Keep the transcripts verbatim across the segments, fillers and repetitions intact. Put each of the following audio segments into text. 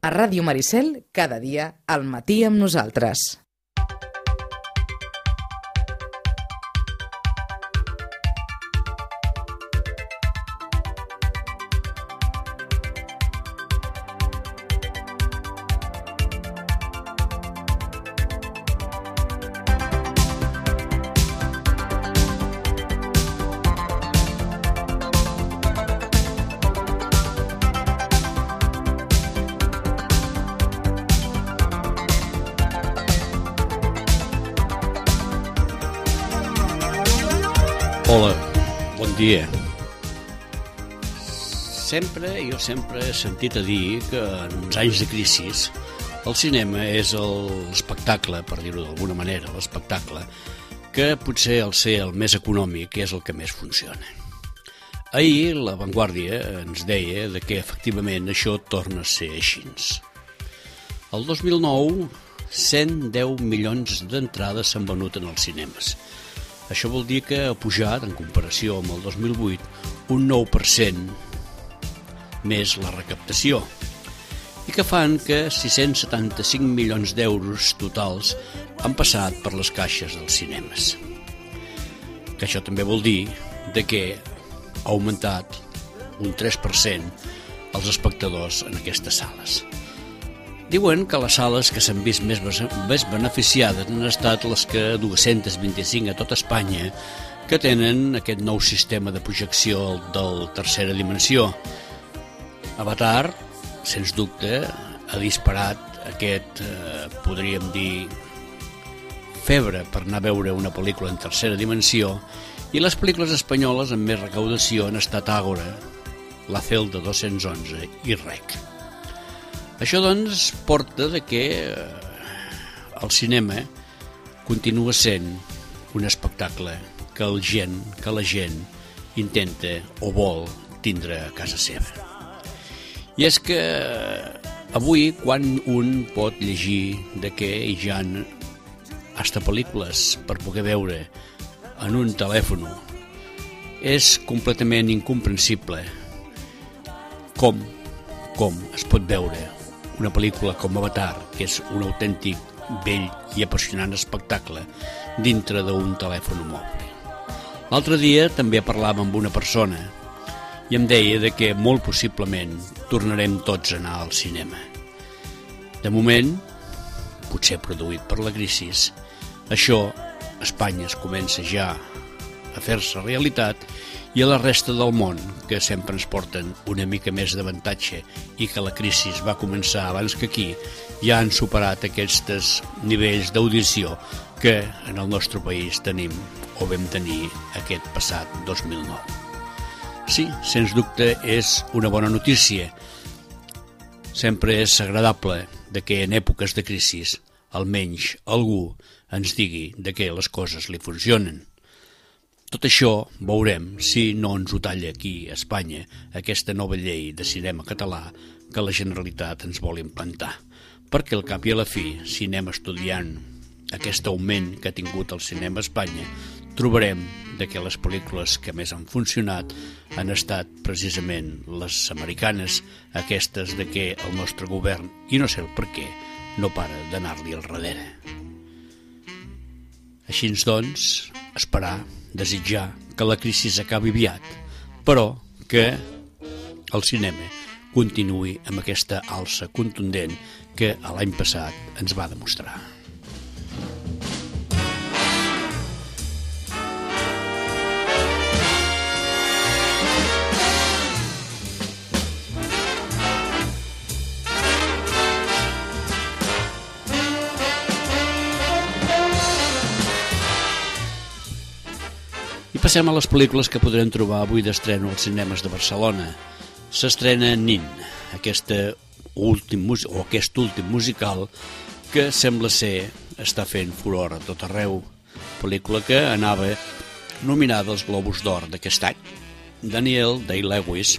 A Ràdio Maricel, cada dia, al matí amb nosaltres. Hola, bon dia. Sempre, jo sempre he sentit a dir que en uns anys de crisi el cinema és l'espectacle, per dir-ho d'alguna manera, l'espectacle, que potser al ser el més econòmic és el que més funciona. Ahir La Vanguardia ens deia de que efectivament això torna a ser així. El dos mil nou, cent deu milions d'entrades s'han venut en els cinemes. Això vol dir que ha pujat, en comparació amb el dos mil vuit, un nou per cent més la recaptació, i que fan que sis-cents setanta-cinc milions d'euros totals han passat per les caixes dels cinemes. Que això també vol dir de que ha augmentat un tres per cent els espectadors en aquestes sales. Diuen que les sales que s'han vist més, més beneficiades han estat les que dos-cents vint-i-cinc a tot Espanya que tenen aquest nou sistema de projecció del tercera dimensió. Avatar, sens dubte, ha disparat aquest, eh, podríem dir, febre per anar a veure una pel·lícula en tercera dimensió, i les pel·lícules espanyoles amb més recaudació han estat Ágora, La Celda dos-cents onze i Rec. Això, doncs, porta de que el cinema continua sent un espectacle que, el gent, que la gent intenta o vol tindre a casa seva. I és que avui, quan un pot llegir de que hi ha hasta pel·lícules per poder veure en un telèfon, és completament incomprensible com, com es pot veure una pel·lícula com Avatar, que és un autèntic, bell i apassionant espectacle, dintre d'un telèfon mòbil. L'altre dia també parlàvem amb una persona i em deia de que molt possiblement tornarem tots a anar al cinema. De moment, potser produït per la crisi, això a Espanya es comença ja a fer-se realitat, i a la resta del món, que sempre ens porten una mica més d'avantatge i que la crisi va començar abans que aquí, ja han superat aquests nivells d'audició que en el nostre país tenim o vam tenir aquest passat dos mil nou. Sí, sens dubte és una bona notícia. Sempre és agradable de que en èpoques de crisi almenys algú ens digui de que les coses li funcionen. Tot això veurem si no ens ho talla aquí a Espanya aquesta nova llei de cinema català que la Generalitat ens vol implantar, perquè al cap i a la fi, si anem estudiant aquest augment que ha tingut el cinema a Espanya, trobarem de que les pel·lícules que més han funcionat han estat precisament les americanes, aquestes de que el nostre govern, i no sé el per què, no para d'anar-li al darrere. Així doncs, esperar, desitjar que la crisi acabi aviat, però que el cinema continuï amb aquesta alça contundent que l'any passat ens va demostrar. Passem a les pel·lícules que podrem trobar avui d'estreno als cinemes de Barcelona. S'estrena Nin, aquesta últim, o aquest últim musical que sembla ser està fent furor a tot arreu. Pel·lícula que anava nominada als Globus d'Or d'aquest any. Daniel Day-Lewis,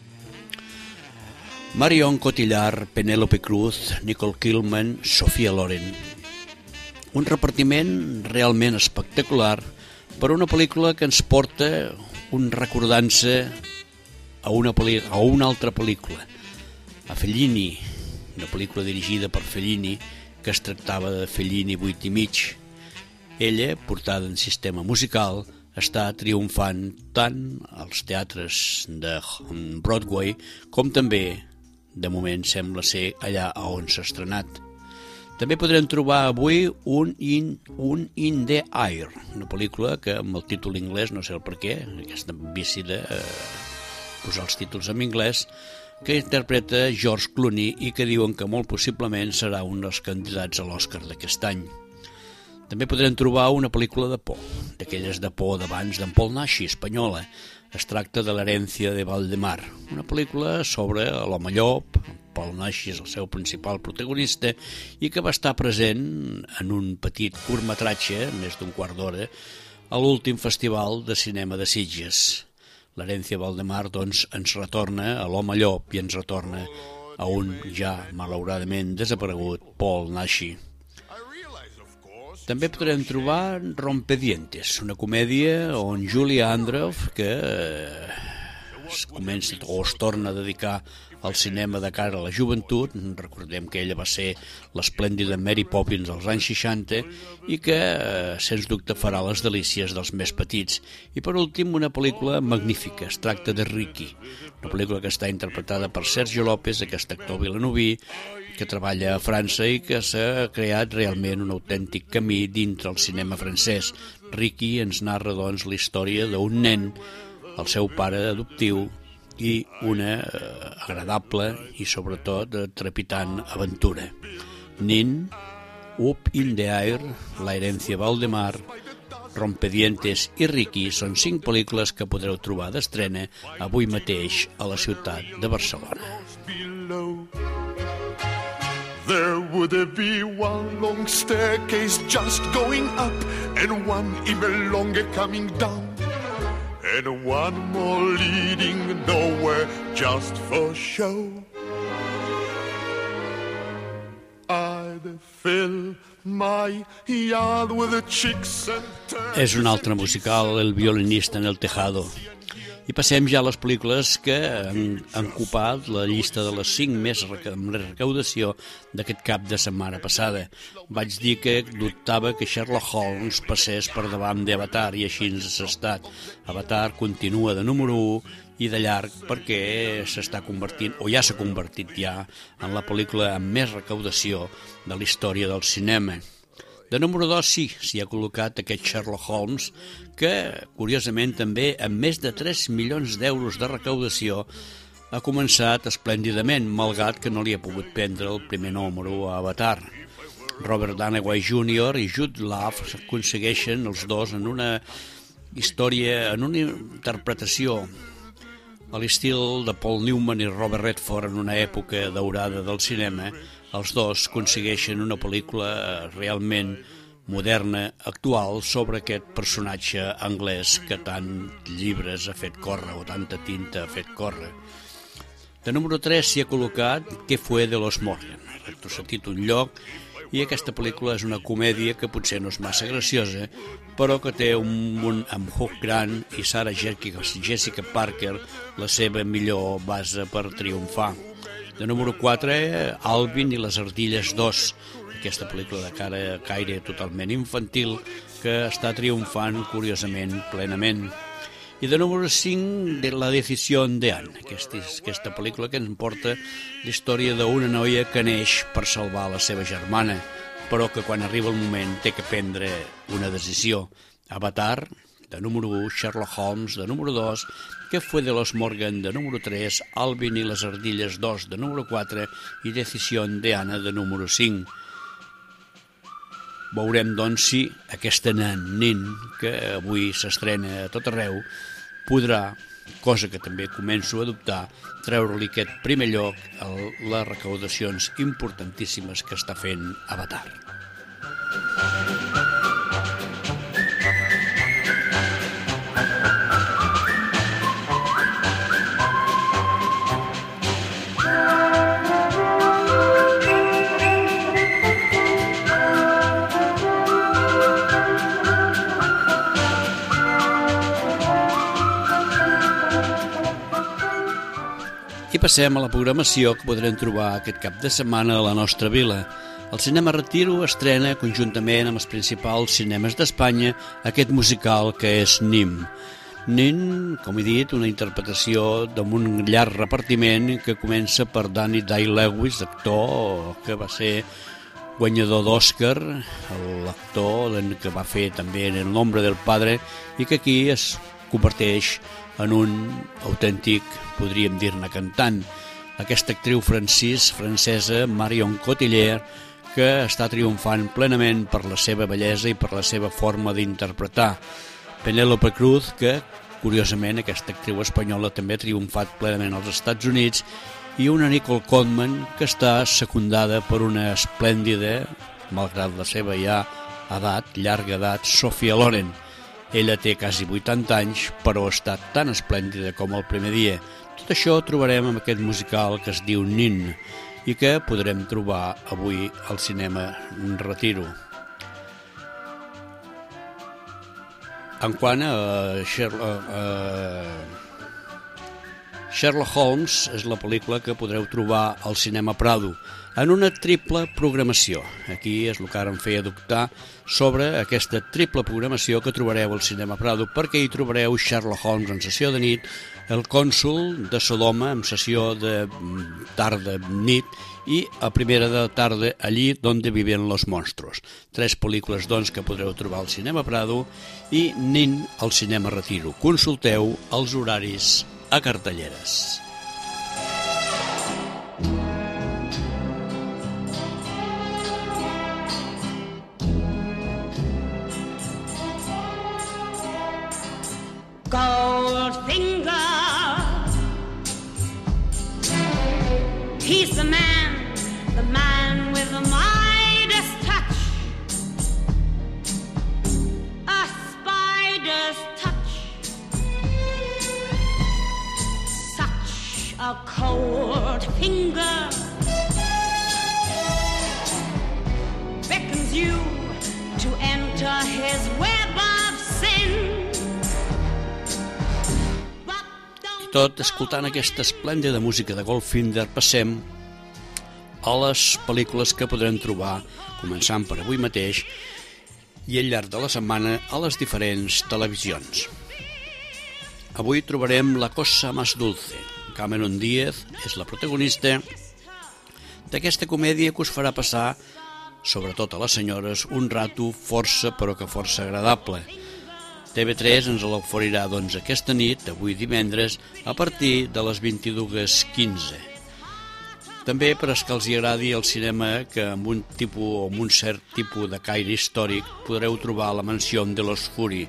Marion Cotillard, Penélope Cruz, Nicole Kidman, Sofia Loren. Un repartiment realment espectacular per una pel·lícula que ens porta un recordant-se a una, a una altra pel·lícula, a Fellini, una pel·lícula dirigida per Fellini que es tractava de Fellini vuit i mig. Ella, portada en sistema musical, està triomfant tant als teatres de Broadway com també, de moment, sembla ser allà on s'ha estrenat. També podrem trobar avui un in, un in the Air, una pel·lícula que amb el títol anglès, no sé el per què, aquesta vici de eh, posar els títols en anglès, que interpreta George Clooney i que diuen que molt possiblement serà un dels candidats a l'Oscar d'aquest any. També podrem trobar una pel·lícula de por, d'aquelles de por d'abans d'en Paul Naschy, espanyola. Es tracta de l'herència de Valdemar, una pel·lícula sobre l'home llop. Paul Naschy és el seu principal protagonista i que va estar present en un petit curtmetratge, més d'un quart d'hora, a l'últim festival de cinema de Sitges. L'herència Valdemar, doncs, ens retorna a l'home llop i ens retorna a un ja malauradament desaparegut Paul Naschy. També podrem trobar Rompedientes, una comèdia on Julia Andrews, que es comença o es torna a dedicar al cinema de cara a la joventut, recordem que ella va ser l'esplèndida Mary Poppins als anys seixanta i que, sens dubte, farà les delícies dels més petits. I per últim, una pel·lícula magnífica, es tracta de Ricky, una pel·lícula que està interpretada per Sergio López, aquest actor vilanoví, que treballa a França i que s'ha creat realment un autèntic camí dintre el cinema francès. Ricky ens narra, doncs, la història d'un nen, el seu pare adoptiu, i una eh, agradable i sobretot eh, trepitant aventura. Nin, Up in the Air, La herencia Valdemar, Rompedientes i Ricky són cinc pel·lícules que podreu trobar d'estrena avui mateix a la ciutat de Barcelona. There would be one long staircase just going up and one even longer coming down. And one more leading nowhere just for show. I'd fill my yard with the chicks and turkeys. És un altre musical, El violinista en el tejado. I passem ja a les pel·lícules que han, han ocupat la llista de les cinc més amb recaudació d'aquest cap de setmana passada. Vaig dir que dubtava que Sherlock Holmes passés per davant d'Avatar i així ens ha estat. Avatar continua de número u i de llarg perquè s'està convertint, o ja s'ha convertit ja, en la pel·lícula amb més recaudació de la història del cinema. De número dos, sí, s'hi ha col·locat aquest Sherlock Holmes, que, curiosament també, amb més de tres milions d'euros de recaudació, ha començat esplèndidament, malgrat que no li ha pogut prendre el primer número a Avatar. Robert Downey júnior i Jude Law aconsegueixen els dos en una història, en una interpretació a l'estil de Paul Newman i Robert Redford en una època daurada del cinema. Els dos aconsegueixen una pel·lícula realment moderna, actual, sobre aquest personatge anglès que tant llibres ha fet córrer o tanta tinta ha fet córrer. De número tres s'hi ha col·locat Què fue de los Morgan, retrocetit un lloc, i aquesta pel·lícula és una comèdia que potser no és massa graciosa, però que té un munt amb Hugh Grant i Sarah Jessica Parker la seva millor base per triomfar. De número quatre, Alvin i les ardilles dos, aquesta pel·lícula de cara caire totalment infantil que està triomfant curiosament plenament. I de número cinc, de La decisió de Anne, aquesta, aquesta pel·lícula que ens porta la història d'una noia que neix per salvar la seva germana, però que quan arriba el moment té que prendre una decisió. Avatar, de número u, Sherlock Holmes, de número dos, Què fue de los Morgan, de número tres, Alvin i les ardilles dos, de número quatre, i Decisió de Anna, de número cinc. Veurem, doncs, si aquesta nin, que avui s'estrena a tot arreu, podrà, cosa que també començo a dubtar, treure-li aquest primer lloc a les recaudacions importantíssimes que està fent Avatar. I passem a la programació que podrem trobar aquest cap de setmana a la nostra vila. El Cinema Retiro estrena conjuntament amb els principals cinemes d'Espanya aquest musical que és Nim. Nin, com he dit, una interpretació d'un llarg repartiment que comença per Danny Day-Lewis, actor que va ser guanyador d'Oscar, l'actor que va fer també en El nombre del padre, i que aquí es converteix en un autèntic, podríem dir-ne, cantant. Aquesta actriu francès, francesa, Marion Cotillard, que està triomfant plenament per la seva bellesa i per la seva forma d'interpretar. Penélope Cruz, que, curiosament, aquesta actriu espanyola també ha triomfat plenament als Estats Units, i una Nicole Kidman que està secundada per una esplèndida, malgrat la seva ja edat, llarga edat, Sophia Loren. Ella té quasi vuitanta anys, però està tan esplèndida com el primer dia. Tot això ho trobarem en aquest musical que es diu Nin i que podrem trobar avui al Cinema Retiro. En quant a Sherlock, uh, Sherlock Holmes és la pel·lícula que podreu trobar al Cinema Prado en una triple programació. Aquí és el que ara em feia dubtar sobre aquesta triple programació que trobareu al Cinema Prado, perquè hi trobareu Sherlock Holmes en sessió de nit, El cònsol de Sodoma en sessió de tarda-nit i a primera de tarda Allí donde viven los monstruos. Tres pel·lícules, doncs, que podreu trobar al Cinema Prado i Nin al Cinema Retiro. Consulteu els horaris a cartelleres. Goldfinger, he's the man, the man with the Midas touch, a spider's touch, such a cold finger beckons you to enter his web of sin. Tot escoltant aquesta esplèndida música de Goldfinger, passem a les pel·lícules que podrem trobar, començant per avui mateix i al llarg de la setmana a les diferents televisions. Avui trobarem La cosa más dulce. Cameron Díaz és la protagonista d'aquesta comèdia que us farà passar, sobretot a les senyores, un rato força però que força agradable. T V tres ens l'oferirà doncs aquesta nit, avui divendres, a partir de les vint-i-dues quinze. També per als que els agradi el cinema que amb un tipus o amb un cert tipus de caire històric podreu trobar La mansión de los Fury,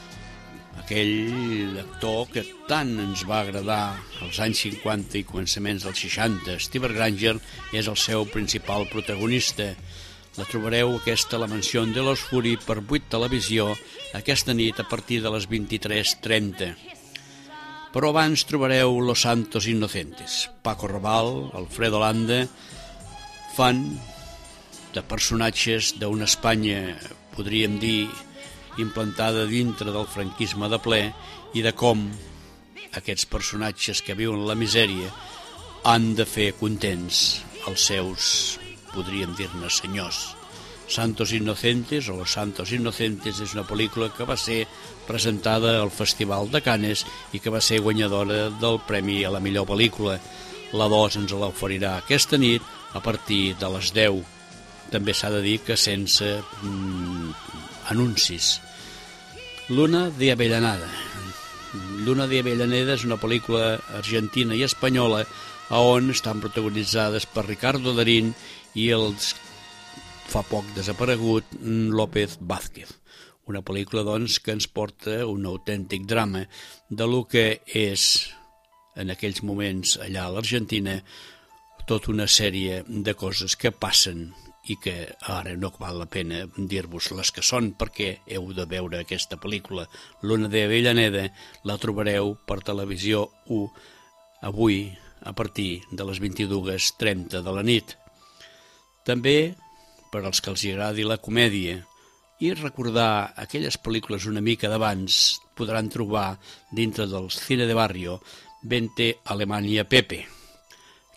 aquell actor que tant ens va agradar als anys cinquanta i començaments dels seixanta. Steve Granger és el seu principal protagonista. La trobareu, aquesta, La mansión de los Fury, per vuit Televisió, aquesta nit a partir de les vint-i-tres trenta. Però abans trobareu Los Santos Inocentes. Paco Rabanne, Alfredo Landa, fan de personatges d'una Espanya, podríem dir, implantada dintre del franquisme de ple, i de com aquests personatges que viuen la misèria han de fer contents els seus, podríem dir-ne, senyors. Santos Inocentes o Los Santos Inocentes és una pel·lícula que va ser presentada al Festival de Cannes i que va ser guanyadora del Premi a la millor pel·lícula. La dos ens l'oferirà aquesta nit a partir de les deu. També s'ha de dir que sense mm, anuncis. Luna de Avellaneda. Luna de Avellaneda és una pel·lícula argentina i espanyola on estan protagonitzades per Ricardo Darín i els fa poc desaparegut López Vázquez. Una pel·lícula, doncs, que ens porta un autèntic drama de lo que és, en aquells moments allà a l'Argentina, tota una sèrie de coses que passen i que ara no val la pena dir-vos les que són perquè heu de veure aquesta pel·lícula. Luna de Avellaneda la trobareu per Televisió u avui a partir de les vint-i-dues trenta de la nit. També, per als que els agradi la comèdia i recordar aquelles pel·lícules una mica d'abans, podran trobar dintre del Cine de Barrio Vente Alemania Pepe.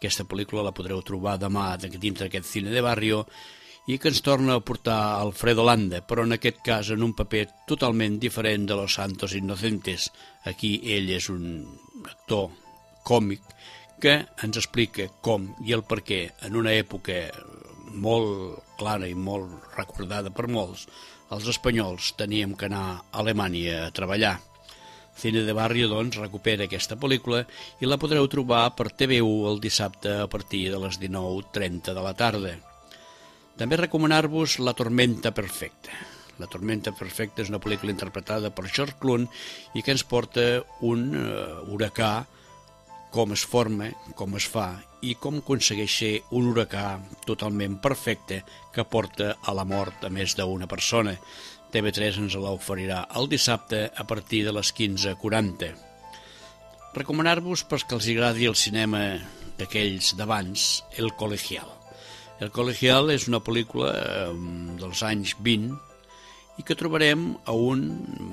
Aquesta pel·lícula la podreu trobar demà dins d'aquest Cine de Barrio i que ens torna a portar Alfredo Landa, però en aquest cas en un paper totalment diferent de Los Santos Inocentes. Aquí ell és un actor còmic que ens explica com i el per què en una època molt clara i molt recordada per molts, els espanyols teníem que anar a Alemanya a treballar. Cine de Barrio, doncs, recupera aquesta pel·lícula i la podreu trobar per T V u el dissabte a partir de les dinou trenta de la tarda. També recomanar-vos La tormenta perfecta. La tormenta perfecta és una pel·lícula interpretada per George Clooney i que ens porta un uh, huracà, com es forma, com es fa i com aconsegueix ser un huracà totalment perfecte que porta a la mort a més d'una persona. T V tres ens l'oferirà el dissabte a partir de les quinze quaranta. Recomanar-vos pels que els agradi el cinema d'aquells d'abans, El Colegial. El Colegial és una pel·lícula dels anys vint i que trobarem a un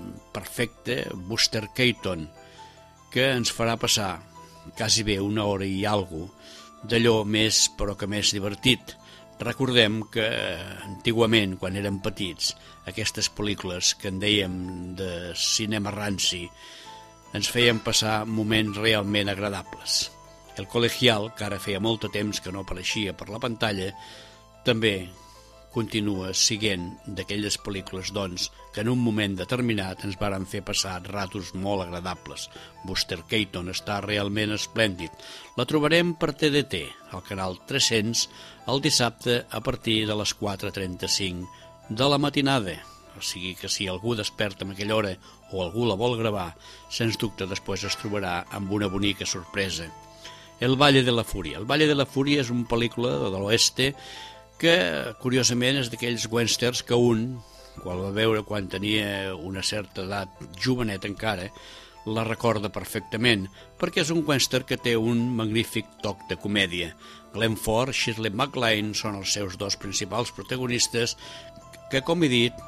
perfecte Buster Keaton que ens farà passar quasi bé una hora i alguna d'allò més però que més divertit. Recordem que antigament, quan érem petits, aquestes pel·lícules que en dèiem de cinema ranci ens feien passar moments realment agradables. El Colegial, que ara feia molt de temps que no apareixia per la pantalla, també continua siguent d'aquelles pel·lícules, doncs, que en un moment determinat ens varen fer passar ratos molt agradables. Buster Keaton està realment esplèndid. La trobarem per T D T, al canal tres-cents, el dissabte a partir de les quatre trenta-cinc de la matinada. O sigui que si algú desperta en aquella hora o algú la vol gravar, sens dubte després es trobarà amb una bonica sorpresa. El Valle de la Fúria. El Valle de la Fúria és una pel·lícula de l'oeste que, curiosament, és d'aquells westerns que un, quan va veure quan tenia una certa edat jovenet encara, la recorda perfectament, perquè és un western que té un magnífic toc de comèdia. Glenn Ford, Shirley MacLaine són els seus dos principals protagonistes que, com he dit,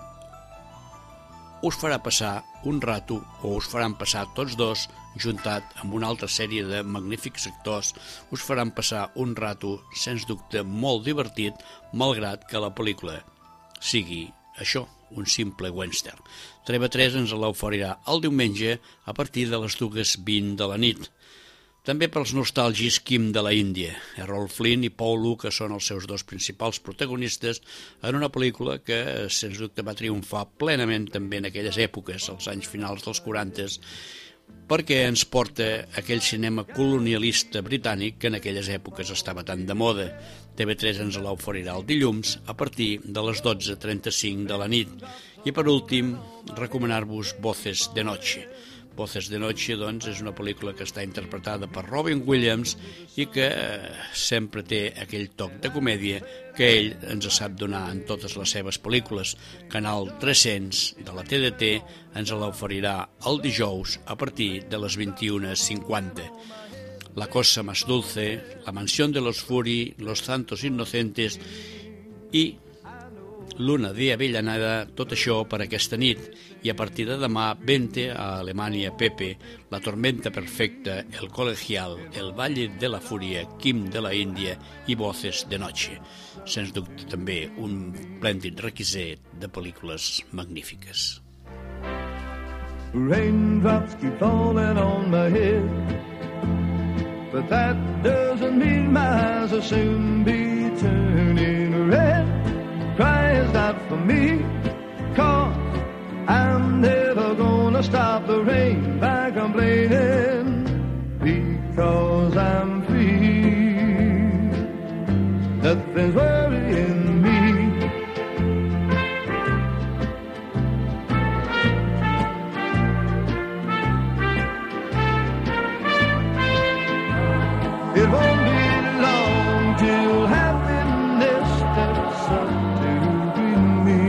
us farà passar un rato, o us faran passar tots dos, juntat amb una altra sèrie de magnífics actors, us faran passar un rato, sens dubte, molt divertit, malgrat que la pel·lícula sigui això, un simple western. T V tres ens l'oferirà el diumenge a partir de les dues vint de la nit. També pels nostàlgics Kim de la Índia. Errol Flynn i Paul Luca són els seus dos principals protagonistes en una pel·lícula que, sens dubte, va triomfar plenament també en aquelles èpoques, als anys finals dels quaranta, perquè ens porta aquell cinema colonialista britànic que en aquelles èpoques estava tan de moda. T V tres ens l'oferirà el dilluns a partir de les dotze trenta-cinc de la nit. I per últim, recomanar-vos Voces de Noche. Voces de Noche, doncs, és una pel·lícula que està interpretada per Robin Williams i que sempre té aquell toc de comèdia que ell ens sap donar en totes les seves pel·lícules. Canal tres-cents de la T D T ens l'oferirà el dijous a partir de les vint-i-una cinquanta. La cosa más dulce, La mansión de los Fury, Los Santos Inocentes i Luna de Avellaneda, tot això per aquesta nit. I a partir de demà, Vente a Alemanya, Pepe, La tormenta perfecta, El Colegial, El Valle de la Fúria, Kim de la Índia i Voces de Noche. Sens dubte també un esplèndid requiset de pel·lícules magnífiques. Raindrops keep falling on my head, but that doesn't mean my eyes will soon be turning red. Crying's not for me, 'cause I'm never gonna stop the rain by complaining, because I'm free. Nothing's worrying me. It won't be long till happiness steps up to greet me.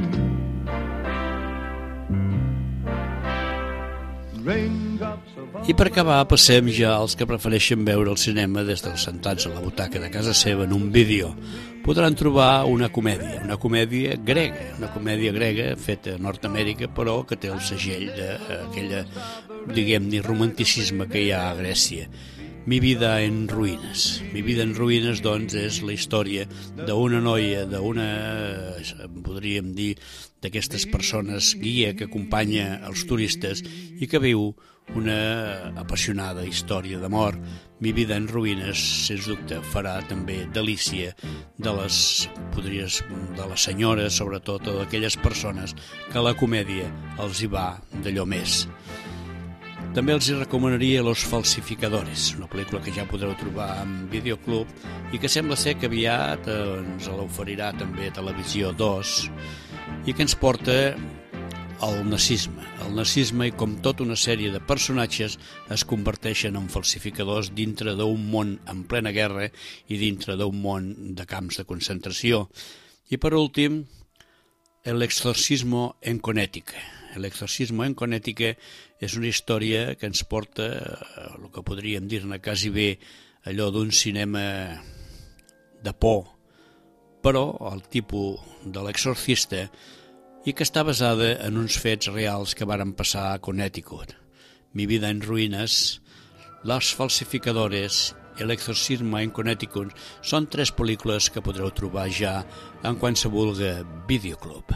Raindrops of... I per acabar passem ja als que prefereixen veure el cinema des dels sentats a la butaca de casa seva en un vídeo. Podran trobar una comèdia, una comèdia grega, una comèdia grega feta a Nord-Amèrica, però que té el segell d'aquella, diguem-ne, romanticisme que hi ha a Grècia. Mi vida en ruïnes. Mi vida en ruïnes, doncs, és la història d'una noia, d'una, podríem dir, d'aquestes persones guia que acompanya els turistes i que viu una apassionada història d'amor. Mi vida en ruïnes, sens dubte, farà també delícia de les, podries, de les senyores, sobretot, o d'aquelles persones que la comèdia els hi va d'allò més. També els hi recomanaria Los Falsificadores, una pel·lícula que ja podreu trobar en Videoclub i que sembla ser que aviat ens l'oferirà també Televisió dos i que ens porta al nazisme. El nazisme i com tota una sèrie de personatges es converteixen en falsificadors dintre d'un món en plena guerra i dintre d'un món de camps de concentració. I per últim, El exorcismo en Connecticut. El exorcismo en Connecticut és una història que ens porta a el que podríem dir-ne quasi bé allò d'un cinema de por, però el tipus de l'exorcista, i que està basada en uns fets reals que varen passar a Connecticut. Mi vida en ruïnes, Los Falsificadores i El exorcismo en Connecticut són tres pel·lícules que podreu trobar ja en qualsevol videoclub.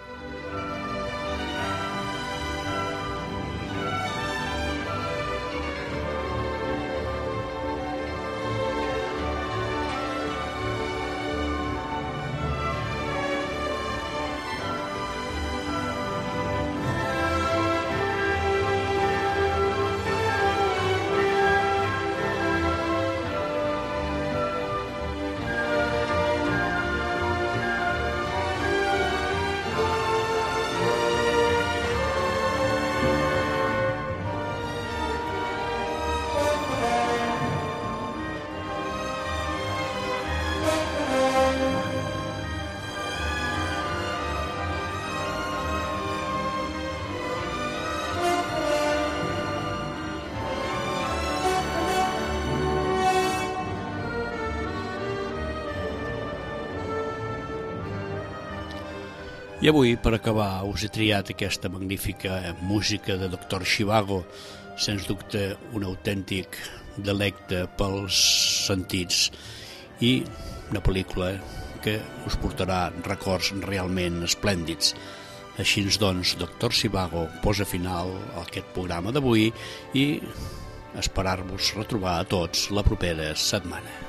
I avui, per acabar, us he triat aquesta magnífica música de doctor Zhivago, sens dubte un autèntic delecte pels sentits i una pel·lícula que us portarà records realment esplèndids. Així doncs, doctor Zhivago posa final a aquest programa d'avui i esperar-vos retrobar a tots la propera setmana.